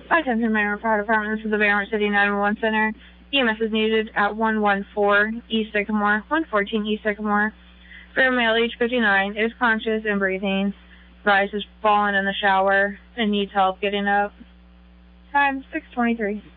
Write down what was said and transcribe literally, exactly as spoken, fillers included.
Attention Mineral Fire Department, this is the Bainbridge City nine one one Center. E M S is needed at one one four East Sycamore, one fourteen East Sycamore. For a male, age fifty-nine, is conscious and breathing. Rise has fallen in the shower and needs help getting up. Time six twenty-three.